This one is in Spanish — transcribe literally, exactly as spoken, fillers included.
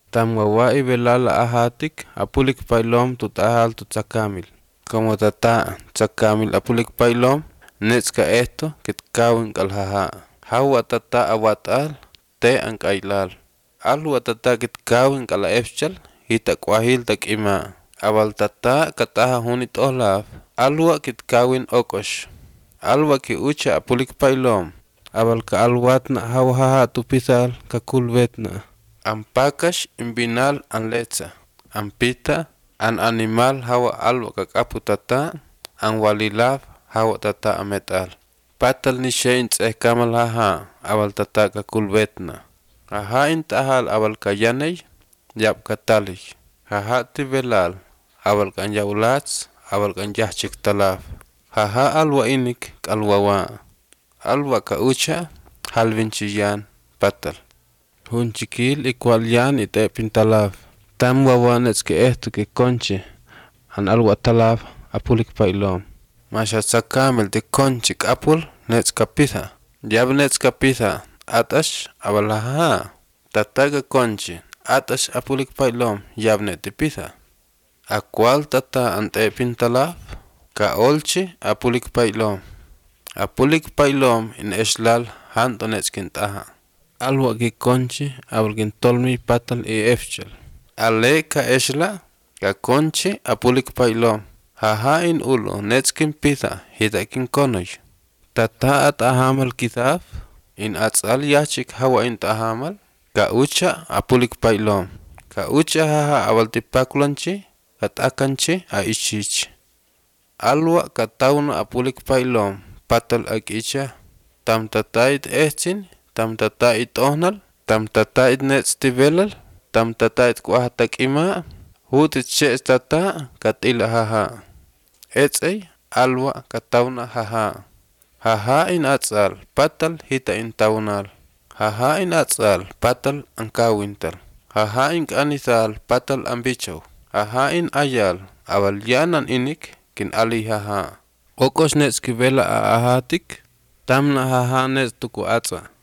Tam wawa'i velala ahatik apulik pailom tutahal tutsakamil. Como tata tsakamil apulik pailom netska esto kitkawin kalhaha. Hawa tata awatal te ankailal. Alwa tata kitkawin kala efchal hita kwahil tak ima. Awal tata kataha hunit olaf. Alwa kitkawin okosh. Alwa ki ucha apulik pailom. Awal ka alwat na hawaha tupisal kakulvetna. Ampakash imbinal an lecha. Ampita an animal hawa alwa kakapu tata. An walilaf hawa tata ametal. Patal ni shein tseh kamal haha awal tata kakulvetna. Haha intahal awal kayanay yap katalik. Haha tivelal awal kan yaulats awal kan yahchik talaf. Haha alwa inik kalwawa. Alwa ka ucha halvinchiyan patal. Hunchikil ikualyan ite pintalaf. Tam wawanets ke esto ke conche. An alwa talaf apulik pailom. Masha sakamel de conchik apul nets kapitha. Yab nets kapitha atash awalaha. Tataga conche atash apulik pailom yab net de pitha. Akwal tata ante pintalaf ka olchi apulik pailom. Apulik pailom in eslal hanto nets kintaha. Alwa ki conchi awal kin tolmi patal e efchel. Ale ka esla ka conchi apulik pailom. Haha in ulo netskin pitha hita kin konoy. Tata at ahamal kithaf in atsal yachik hawa in tahamal ka ucha apulik pailom. Ka ucha haha awal tipakulanchi kat akanchi a ichich. Alwa ka tauna apulik pailom patal ak icha. Tam tatait ehtin tam tatait ohnal, tam tatait nets tivelal, tam tatait kuahatak ima, hutit shes tata katila haha. Etsay alwa katauna haha. Haha in atsal patal hita in taunal. Haha in atsal patal ankawintal. Haha in kanisal patal ambichaw. Haha in ayal awal yanan inik kin ali haha. Okos nets kivela a ahatik, tamna haha nets tuku atsa.